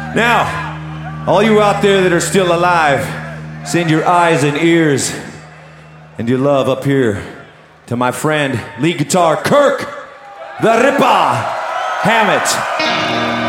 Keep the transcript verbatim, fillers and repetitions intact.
Now, all you out there that are still alive, send your eyes and ears and your love up here to my friend, lead guitar, Kirk the Ripper Hammett.